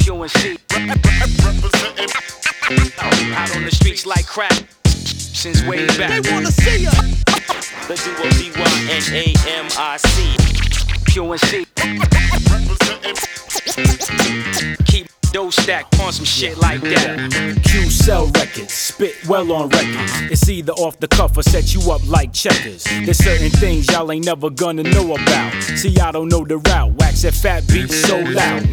Pure and C. Out on the streets like crack since way back. They wanna see us. The duo D-Y-N-A-M-I-C. Pure and C. Keep those stacked on some shit like that. Q sell records, spit well on records. It's either off the cuff or set you up like checkers. There's certain things y'all ain't never gonna know about. See, I don't know the route. Wax that fat beat so loud.